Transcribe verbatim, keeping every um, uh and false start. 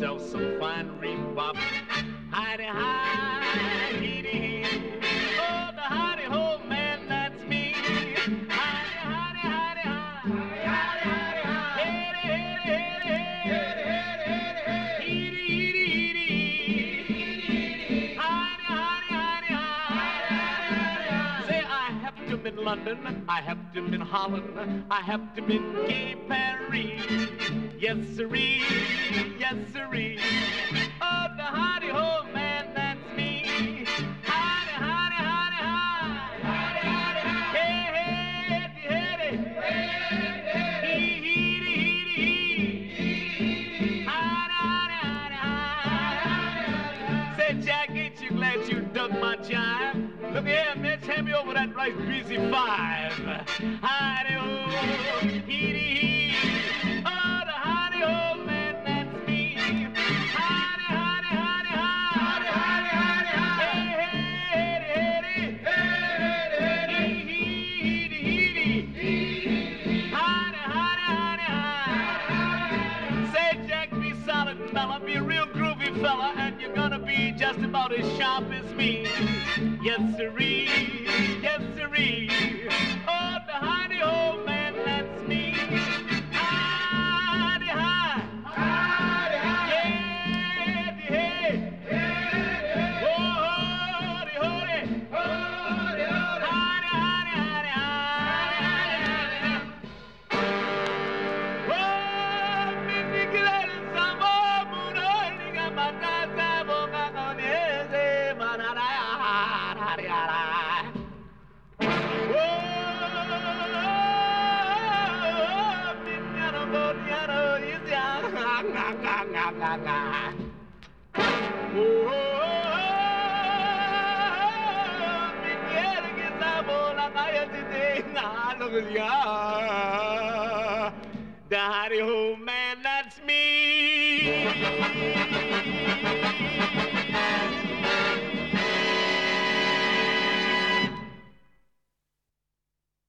yourself some fine rebop. Hidey, hi, heedy, oh, the hidey ho man, that's me. Hidey, hidey, hidey, hi. Hidey, hidey, hi. Heady, heady, heady, heedy, heedy, heedy. Hidey, hidey, hidey, hi. Say, I have to be in London, I have to be in Holland, I have to be in gay Paris. Yes, sirree, yes, sirree. Oh, the hidey ho man, that's me. Hidey, hidey, hidey, hi. Hidey, hidey, hi. Hey, hey, heady, heady. Hee, heedy, heedy, hee. Hidey, hidey, hidey, hi. Say, Jack, ain't you glad you dug my jive? Look here, Mitch, hand me over that rice greasy five. Hidey ho, heedy, hee. Oh, the hidey ho man, that's me. Hidey, hidey, hidey, hi. Hidey, hidey, hidey, hi. Hey, hey, heady, heady. Hee, hee, heedy, heedy. Hidey, hidey, hidey, hi. Say, Jack, be solid fella, be a real groovy fella, and you're gonna be just about as sharp as me. Yes, sirree, yes, sirree. Oh, the hidey ho man, that's me. Hidey, hi. Hidey, hi. Heady, hey. Heady, oh, hoody, hoody. Hoody, hoody. Hidey, hidey, hidey, hi. Oh, mi nicolare, samo, muno, liga, matata, boca, conese, banana, hidey, hidey. The hidey ho man.